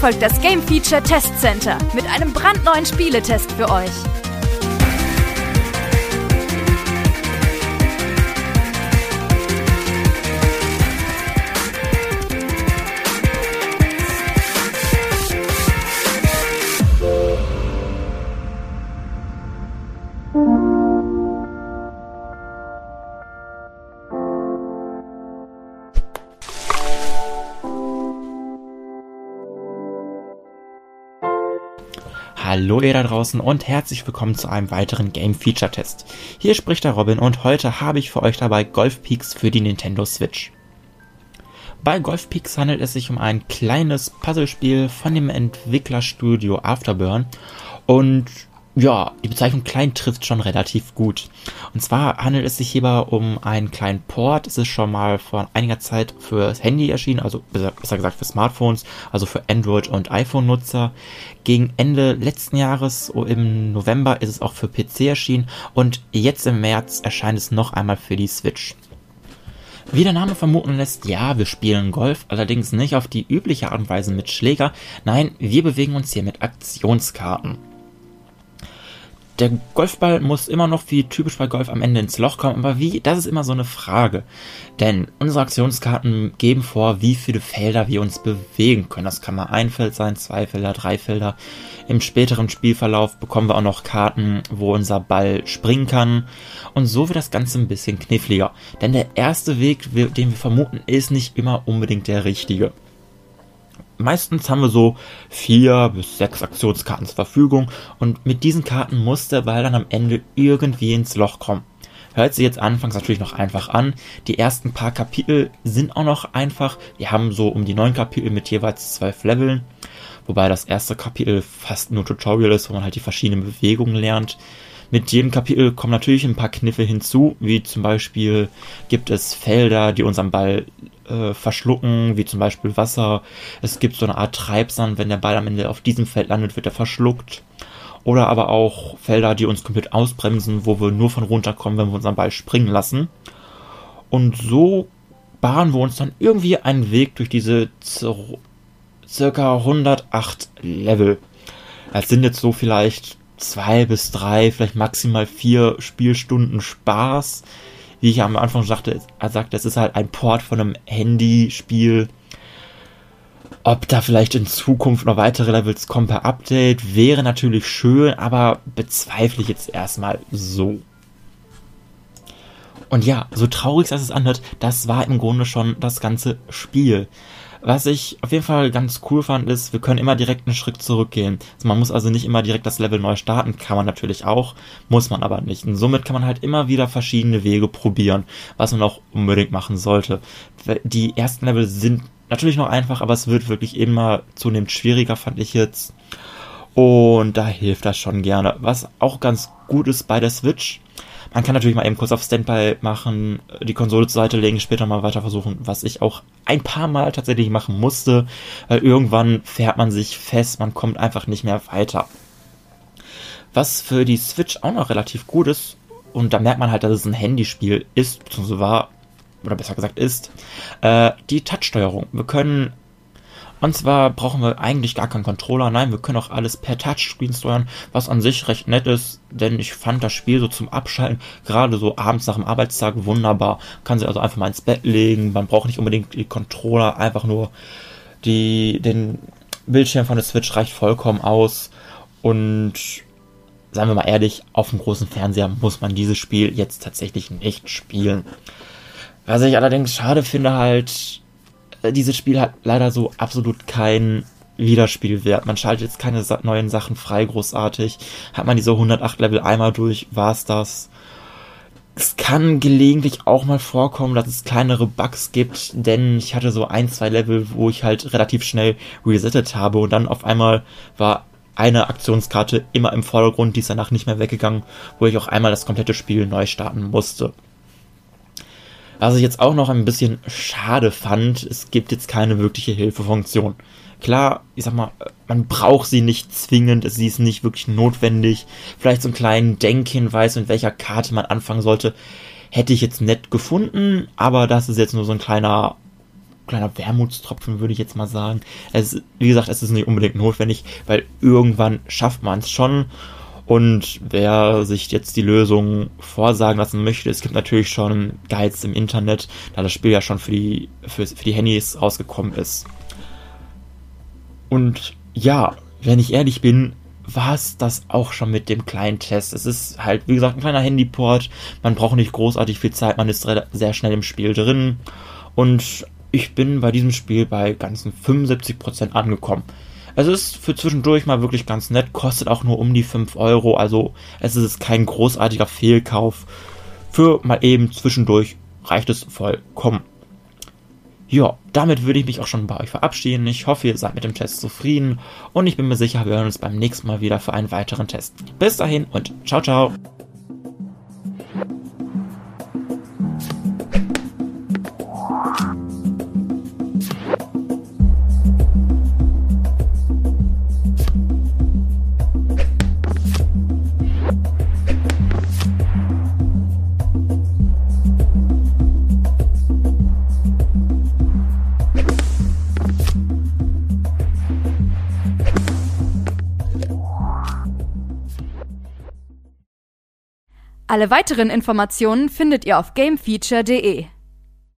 folgt das Game Feature Test Center mit einem brandneuen Spieletest für euch. Hallo ihr da draußen und herzlich willkommen zu einem weiteren Game Feature Test. Hier spricht der Robin und heute habe ich für euch dabei Golf Peaks für die Nintendo Switch. Bei Golf Peaks handelt es sich um ein kleines Puzzlespiel von dem Entwicklerstudio Afterburn und ja, die Bezeichnung klein trifft schon relativ gut. Und zwar handelt es sich hierbei um einen kleinen Port. Es ist schon mal vor einiger Zeit fürs Handy erschienen, also besser gesagt für Smartphones, also für Android- und iPhone-Nutzer. Gegen Ende letzten Jahres, im November, ist es auch für PC erschienen und jetzt im März erscheint es noch einmal für die Switch. Wie der Name vermuten lässt, ja, wir spielen Golf, allerdings nicht auf die übliche Art und Weise mit Schläger. Nein, wir bewegen uns hier mit Aktionskarten. Der Golfball muss immer noch wie typisch bei Golf am Ende ins Loch kommen, aber wie, das ist immer so eine Frage. Denn unsere Aktionskarten geben vor, wie viele Felder wir uns bewegen können. Das kann mal ein Feld sein, 2 Felder, 3 Felder. Im späteren Spielverlauf bekommen wir auch noch Karten, wo unser Ball springen kann. Und so wird das Ganze ein bisschen kniffliger. Denn der erste Weg, den wir vermuten, ist nicht immer unbedingt der richtige. Meistens haben wir so 4 bis 6 Aktionskarten zur Verfügung und mit diesen Karten muss der Ball dann am Ende irgendwie ins Loch kommen. Hört sich jetzt anfangs natürlich noch einfach an. Die ersten paar Kapitel sind auch noch einfach. Wir haben so um die 9 Kapitel mit jeweils 12 Leveln, wobei das erste Kapitel fast nur Tutorial ist, wo man halt die verschiedenen Bewegungen lernt. Mit jedem Kapitel kommen natürlich ein paar Kniffe hinzu, wie zum Beispiel gibt es Felder, die unseren Ball verschlucken, wie zum Beispiel Wasser. Es gibt so eine Art Treibsand, wenn der Ball am Ende auf diesem Feld landet, wird er verschluckt. Oder aber auch Felder, die uns komplett ausbremsen, wo wir nur von runterkommen, wenn wir unseren Ball springen lassen. Und so bahnen wir uns dann irgendwie einen Weg durch diese circa 108 Level. Das sind jetzt so vielleicht 2 bis 3, vielleicht maximal 4 Spielstunden Spaß. Wie ich am Anfang sagte, es ist halt ein Port von einem Handyspiel. Ob da vielleicht in Zukunft noch weitere Levels kommen per Update, wäre natürlich schön, aber bezweifle ich jetzt erstmal so. Und ja, so traurig es anhört, das war im Grunde schon das ganze Spiel. Was ich auf jeden Fall ganz cool fand, ist, wir können immer direkt einen Schritt zurückgehen. Also man muss also nicht immer direkt das Level neu starten, kann man natürlich auch, muss man aber nicht. Und somit kann man halt immer wieder verschiedene Wege probieren, was man auch unbedingt machen sollte. Die ersten Level sind natürlich noch einfach, aber es wird wirklich immer zunehmend schwieriger, fand ich jetzt. Und da hilft das schon gerne. Was auch ganz gut ist bei der Switch, man kann natürlich mal eben kurz auf Standby machen, die Konsole zur Seite legen, später mal weiter versuchen, was ich auch ein paar Mal tatsächlich machen musste, weil irgendwann fährt man sich fest, man kommt einfach nicht mehr weiter. Was für die Switch auch noch relativ gut ist, und da merkt man halt, dass es ein Handyspiel ist, beziehungsweise war, oder besser gesagt ist, die Touchsteuerung. Wir können, und zwar brauchen wir eigentlich gar keinen Controller, nein, wir können auch alles per Touchscreen steuern, was an sich recht nett ist, denn ich fand das Spiel so zum Abschalten, gerade so abends nach dem Arbeitstag, wunderbar. Man kann sie also einfach mal ins Bett legen, man braucht nicht unbedingt die Controller, einfach nur den Bildschirm von der Switch reicht vollkommen aus und seien wir mal ehrlich, auf dem großen Fernseher muss man dieses Spiel jetzt tatsächlich nicht spielen. Was ich allerdings schade finde halt, dieses Spiel hat leider so absolut keinen Wiederspielwert. Man schaltet jetzt keine neuen Sachen frei, großartig. Hat man diese 108 Level einmal durch, war's das. Es kann gelegentlich auch mal vorkommen, dass es kleinere Bugs gibt, denn ich hatte so 1-2 Level, wo ich halt relativ schnell resettet habe und dann auf einmal war eine Aktionskarte immer im Vordergrund, die ist danach nicht mehr weggegangen, wo ich auch einmal das komplette Spiel neu starten musste. Was ich jetzt auch noch ein bisschen schade fand, es gibt jetzt keine wirkliche Hilfefunktion. Klar, ich sag mal, man braucht sie nicht zwingend, sie ist nicht wirklich notwendig. Vielleicht so einen kleinen Denkhinweis, mit welcher Karte man anfangen sollte, hätte ich jetzt nett gefunden, aber das ist jetzt nur so ein kleiner kleiner Wermutstropfen, würde ich jetzt mal sagen. Wie gesagt, es ist nicht unbedingt notwendig, weil irgendwann schafft man es schon. Und wer sich jetzt die Lösung vorsagen lassen möchte, es gibt natürlich schon Guides im Internet, da das Spiel ja schon für die Handys rausgekommen ist. Und ja, wenn ich ehrlich bin, war es das auch schon mit dem kleinen Test. Es ist halt, wie gesagt, ein kleiner Handyport. Man braucht nicht großartig viel Zeit. Man ist sehr schnell im Spiel drin. Und ich bin bei diesem Spiel bei ganzen 75% angekommen. Es ist für zwischendurch mal wirklich ganz nett. Kostet auch nur um die 5 Euro. Also es ist kein großartiger Fehlkauf. Für mal eben zwischendurch reicht es vollkommen. Ja, damit würde ich mich auch schon bei euch verabschieden. Ich hoffe, ihr seid mit dem Test zufrieden und ich bin mir sicher, wir hören uns beim nächsten Mal wieder für einen weiteren Test. Bis dahin und ciao, ciao. Alle weiteren Informationen findet ihr auf gamefeature.de.